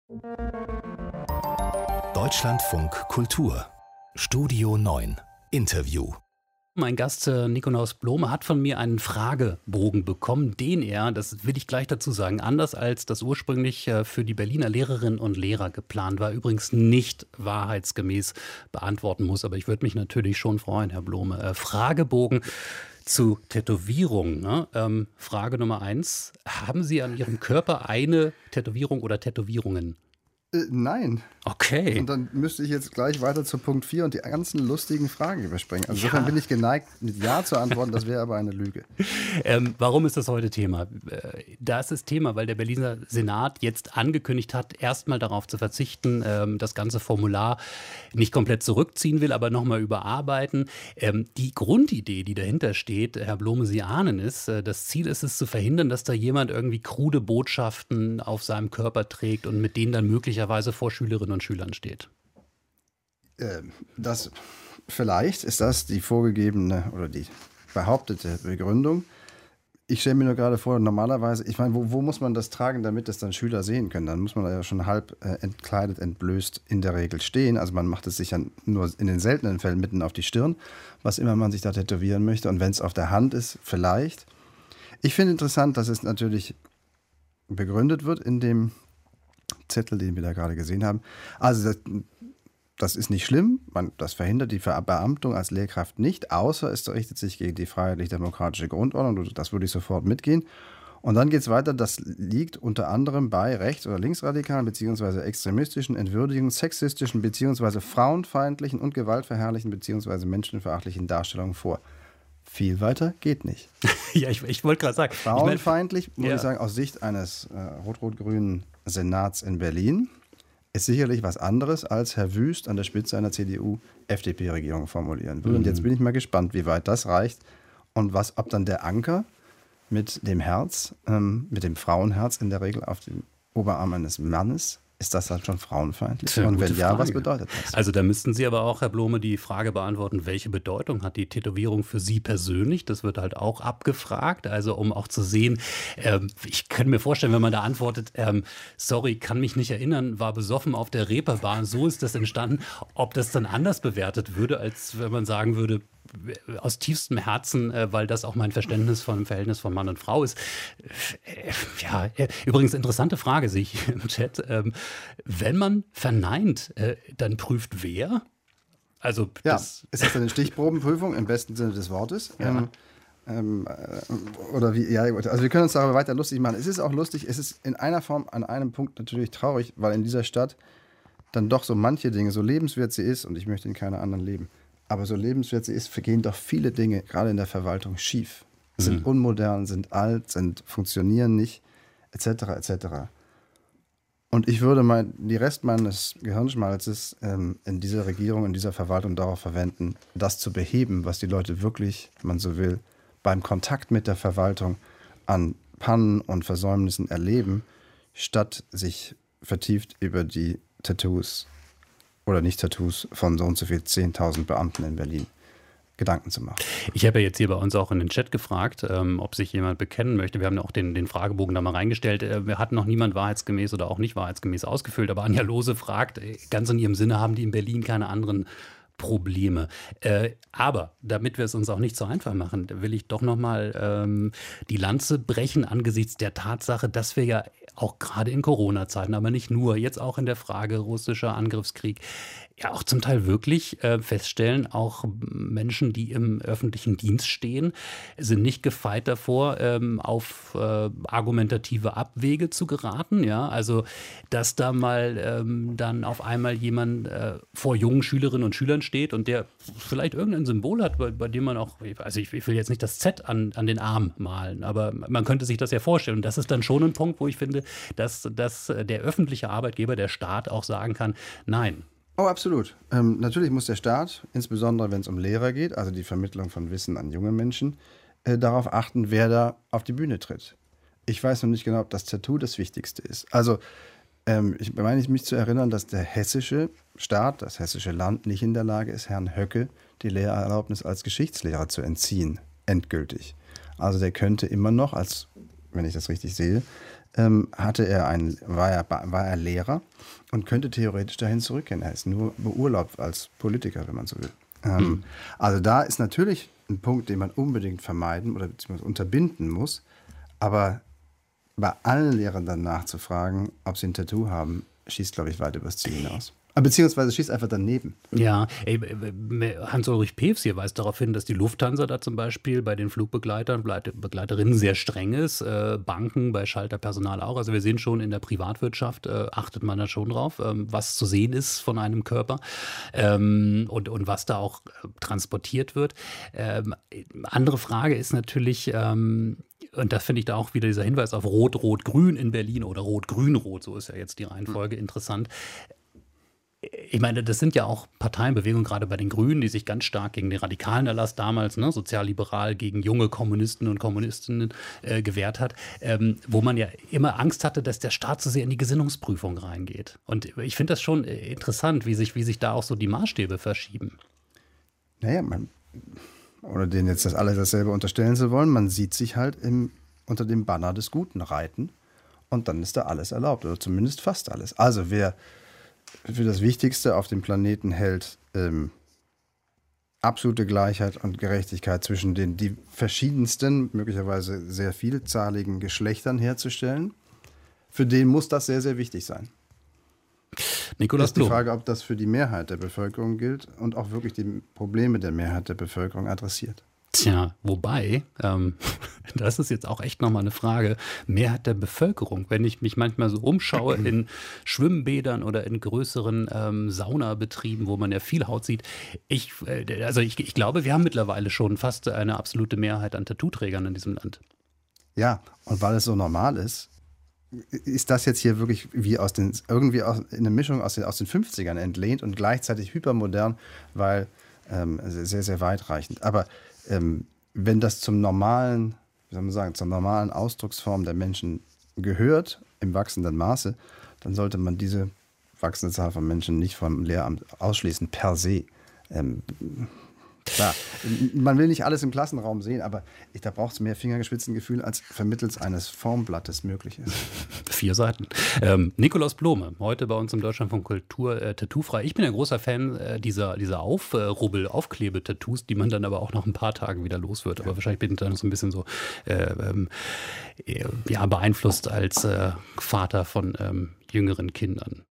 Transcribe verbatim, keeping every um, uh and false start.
Deutschlandfunk Kultur Studio neun Interview. Mein Gast äh, Nikolaus Blome hat von mir einen Fragebogen bekommen, den er, das will ich gleich dazu sagen, anders als das ursprünglich äh, für die Berliner Lehrerinnen und Lehrer geplant war, übrigens nicht wahrheitsgemäß beantworten muss. Aber ich würde mich natürlich schon freuen, Herr Blome. Äh, Fragebogen zu Tätowierungen. Ne? Ähm, Frage Nummer eins. Haben Sie an Ihrem Körper eine Tätowierung oder Tätowierungen? Äh, nein. Okay. Und dann müsste ich jetzt gleich weiter zu Punkt vier und die ganzen lustigen Fragen überspringen. Also Ja. insofern bin ich geneigt, mit Ja zu antworten, das wäre aber eine Lüge. Ähm, warum ist das heute Thema? Äh, Das ist Thema, weil der Berliner Senat jetzt angekündigt hat, erstmal darauf zu verzichten, ähm, das ganze Formular nicht komplett zurückziehen will, aber nochmal überarbeiten. Ähm, die Grundidee, die dahinter steht, Herr Blome, Sie ahnen es, äh, das Ziel ist es zu verhindern, dass da jemand irgendwie krude Botschaften auf seinem Körper trägt und mit denen dann möglicherweise vor Schülerinnen und Schülern steht. Ähm, das, vielleicht ist das die vorgegebene oder die behauptete Begründung. Ich stelle mir nur gerade vor, normalerweise, ich meine, wo, wo muss man das tragen, damit das dann Schüler sehen können? Dann muss man da ja schon halb äh, entkleidet, entblößt in der Regel stehen. Also man macht es sich ja nur in den seltenen Fällen mitten auf die Stirn, was immer man sich da tätowieren möchte. Und wenn es auf der Hand ist, vielleicht. Ich finde interessant, dass es natürlich begründet wird in dem Zettel, den wir da gerade gesehen haben. Also das, das ist nicht schlimm, man, das verhindert die Verbeamtung als Lehrkraft nicht, außer es richtet sich gegen die freiheitlich-demokratische Grundordnung, das würde ich sofort mitgehen. Und dann geht es weiter, das liegt unter anderem bei rechts- oder linksradikalen bzw. extremistischen, entwürdigenden, sexistischen bzw. frauenfeindlichen und gewaltverherrlichen bzw. menschenverachtlichen Darstellungen vor. Viel weiter geht nicht. Ja, ich, ich wollte gerade sagen. Frauenfeindlich, ich mein, muss ja. ich sagen, aus Sicht eines äh, rot-rot-grünen Senats in Berlin, ist sicherlich was anderes, als Herr Wüst an der Spitze einer C D U-F D P-Regierung formulieren würde. Mhm. Und jetzt bin ich mal gespannt, wie weit das reicht und was, ob dann der Anker mit dem Herz, ähm, mit dem Frauenherz in der Regel auf dem Oberarm eines Mannes, ist das dann schon frauenfeindlich? Tja, und wenn ja, Frage. was bedeutet das? Also da müssten Sie aber auch, Herr Blome, die Frage beantworten, welche Bedeutung hat die Tätowierung für Sie persönlich? Das wird halt auch abgefragt, also um auch zu sehen, ähm, ich könnte mir vorstellen, wenn man da antwortet, ähm, sorry, kann mich nicht erinnern, war besoffen auf der Reeperbahn, so ist das entstanden, ob das dann anders bewertet würde, als wenn man sagen würde, aus tiefstem Herzen, äh, weil das auch mein Verständnis von dem Verhältnis von Mann und Frau ist. Äh, ja, äh, übrigens interessante Frage sehe ich im Chat. Ähm, wenn man verneint, äh, dann prüft wer? Also Ja, das, ist das eine Stichprobenprüfung im besten Sinne des Wortes? Ja. Ähm, ähm, äh, oder wie, ja, also wir können uns darüber weiter lustig machen. Es ist auch lustig, es ist in einer Form an einem Punkt natürlich traurig, weil in dieser Stadt dann doch so manche Dinge, so lebenswert sie ist, und ich möchte in keiner anderen leben, aber so lebenswert sie ist, vergehen doch viele Dinge, gerade in der Verwaltung, schief. Sind Mhm. unmodern, sind alt, sind, funktionieren nicht, et cetera et cetera. Und ich würde mein, die Rest meines Gehirnschmalzes ähm, in dieser Regierung, in dieser Verwaltung darauf verwenden, das zu beheben, was die Leute wirklich, wenn man so will, beim Kontakt mit der Verwaltung an Pannen und Versäumnissen erleben, statt sich vertieft über die Tattoos oder nicht Tattoos von so und so viel zehntausend Beamten in Berlin Gedanken zu machen. Ich habe ja jetzt hier bei uns auch in den Chat gefragt, ähm, ob sich jemand bekennen möchte. Wir haben ja auch den, den Fragebogen da mal reingestellt. Äh, wir hatten noch niemand wahrheitsgemäß oder auch nicht wahrheitsgemäß ausgefüllt. Aber Anja Lose fragt, äh, ganz in ihrem Sinne, haben die in Berlin keine anderen Probleme. Äh, aber damit wir es uns auch nicht so einfach machen, will ich doch nochmal ähm, die Lanze brechen angesichts der Tatsache, dass wir ja auch gerade in Corona-Zeiten, aber nicht nur, jetzt auch in der Frage russischer Angriffskrieg, ja auch zum Teil wirklich äh, feststellen, auch Menschen, die im öffentlichen Dienst stehen, sind nicht gefeit davor, ähm, auf äh, argumentative Abwege zu geraten. Ja, also dass da mal ähm, dann auf einmal jemand äh, vor jungen Schülerinnen und Schülern steht und der vielleicht irgendein Symbol hat, bei, bei dem man auch, also ich, ich will jetzt nicht das Z an, an den Arm malen, aber man könnte sich das ja vorstellen. Und das ist dann schon ein Punkt, wo ich finde, dass, dass der öffentliche Arbeitgeber, der Staat auch sagen kann, nein. Oh, absolut. Ähm, natürlich muss der Staat, insbesondere wenn es um Lehrer geht, also die Vermittlung von Wissen an junge Menschen, äh, darauf achten, wer da auf die Bühne tritt. Ich weiß noch nicht genau, ob das Tattoo das Wichtigste ist. Also ähm, ich meine mich zu erinnern, dass der hessische Staat, das hessische Land nicht in der Lage ist, Herrn Höcke die Lehrerlaubnis als Geschichtslehrer zu entziehen, endgültig. Also der könnte immer noch, als, wenn ich das richtig sehe, ähm, hatte er einen, war, er, war er Lehrer und könnte theoretisch dahin zurückkehren. Er ist nur beurlaubt als Politiker, wenn man so will. Ähm, mhm. Also da ist natürlich ein Punkt, den man unbedingt vermeiden oder beziehungsweise unterbinden muss. Aber bei allen Lehrern dann nachzufragen, ob sie ein Tattoo haben, schießt, glaube ich, weit übers Ziel hinaus. Beziehungsweise schießt einfach daneben. Ja, Hans-Ulrich Pews hier weist darauf hin, dass die Lufthansa da zum Beispiel bei den Flugbegleitern, Begleiterinnen sehr streng ist, äh, Banken bei Schalterpersonal auch. Also wir sehen schon, in der Privatwirtschaft äh, achtet man da schon drauf, ähm, was zu sehen ist von einem Körper ähm, und, und was da auch äh, transportiert wird. Ähm, andere Frage ist natürlich, ähm, und das finde ich da auch wieder dieser Hinweis auf Rot-Rot-Grün in Berlin oder Rot-Grün-Rot, so ist ja jetzt die Reihenfolge, mhm. interessant. Ich meine, das sind ja auch Parteienbewegungen, gerade bei den Grünen, die sich ganz stark gegen den radikalen Erlass damals, ne, sozialliberal, gegen junge Kommunisten und Kommunistinnen äh, gewehrt hat, ähm, wo man ja immer Angst hatte, dass der Staat so sehr in die Gesinnungsprüfung reingeht. Und ich finde das schon interessant, wie sich, wie sich da auch so die Maßstäbe verschieben. Naja, man, oder denen jetzt das alle dasselbe unterstellen zu wollen, man sieht sich halt im, unter dem Banner des Guten reiten und dann ist da alles erlaubt, oder zumindest fast alles. Also wer für das Wichtigste auf dem Planeten hält, ähm, absolute Gleichheit und Gerechtigkeit zwischen den die verschiedensten, möglicherweise sehr vielzahligen Geschlechtern herzustellen, für den muss das sehr, sehr wichtig sein. Nikolaus ist die Frage, ob das für die Mehrheit der Bevölkerung gilt und auch wirklich die Probleme der Mehrheit der Bevölkerung adressiert. Tja, wobei, ähm, das ist jetzt auch echt nochmal eine Frage, Mehrheit der Bevölkerung. Wenn ich mich manchmal so umschaue in Schwimmbädern oder in größeren ähm, Saunabetrieben, wo man ja viel Haut sieht, ich, äh, also ich, ich glaube, wir haben mittlerweile schon fast eine absolute Mehrheit an Tattoo-Trägern in diesem Land. Ja, und weil es so normal ist, ist das jetzt hier wirklich wie aus den, irgendwie aus, in eine Mischung aus den, aus den fünfzigern entlehnt und gleichzeitig hypermodern, weil ähm, sehr, sehr weitreichend. Aber ähm, wenn das zum normalen, wie soll man sagen, zur normalen Ausdrucksform der Menschen gehört, im wachsenden Maße, dann sollte man diese wachsende Zahl von Menschen nicht vom Lehramt ausschließen, per se. Ähm, Klar, man will nicht alles im Klassenraum sehen, aber ich, da braucht es mehr Fingerspitzengefühl, als vermittels eines Formblattes möglich ist. Vier Seiten. Ähm, Nikolaus Blome, heute bei uns im Deutschlandfunk Kultur äh, tattoo-frei. Ich bin ein großer Fan äh, dieser, dieser Aufrubbel, Aufklebe-Tattoos, die man dann aber auch nach ein paar Tagen wieder los wird. Aber wahrscheinlich bin ich dann so ein bisschen so äh, ähm, ja, beeinflusst als äh, Vater von ähm, jüngeren Kindern.